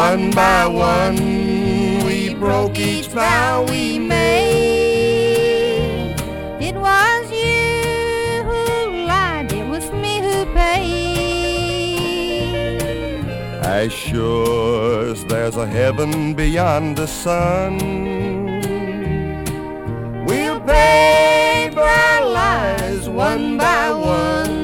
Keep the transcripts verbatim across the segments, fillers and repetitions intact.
One by one, we broke each vow we made. It was you who lied, it was me who paid. As sure as there's a heaven beyond the sun, we'll pay for our lies one by one.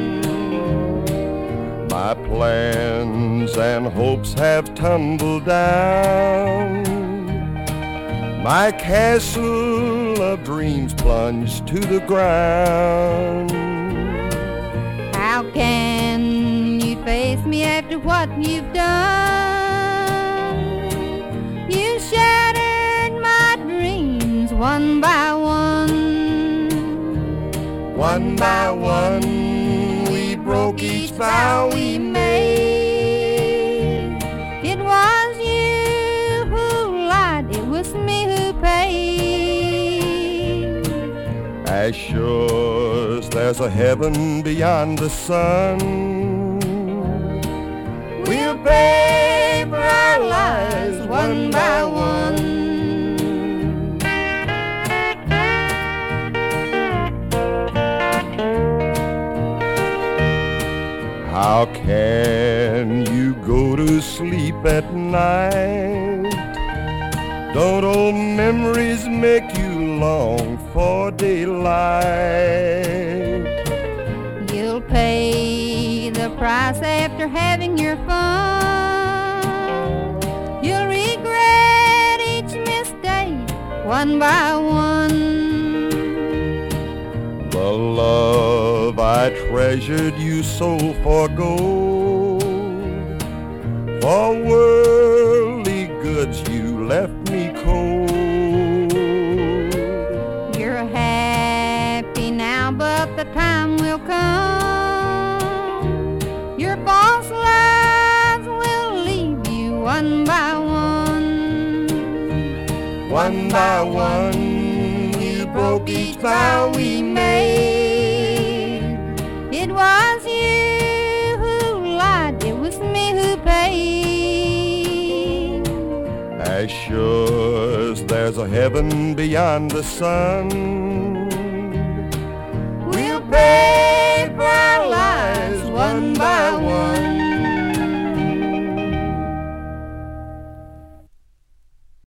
My plans and hopes have tumbled down. My castle of dreams plunged to the ground. How can you face me after what you've done? You shattered my dreams one by one. One by one, we broke each vow we made. It was you who lied, it was me who paid. As sure as there's a heaven beyond the sun, we'll pay for our lives one by one. How can you go to sleep at night? Don't old memories make you long for daylight? You'll pay the price after having your fun. You'll regret each mistake one by one. The love I treasured you so forgo. For worldly goods you left me cold. You're happy now, but the time will come. Your false lies will leave you one by one. One by one, you broke each vow we made. It was you who lied, it was me who paid. As sure as there's a heaven beyond the sun, we'll pay for our lives one by one.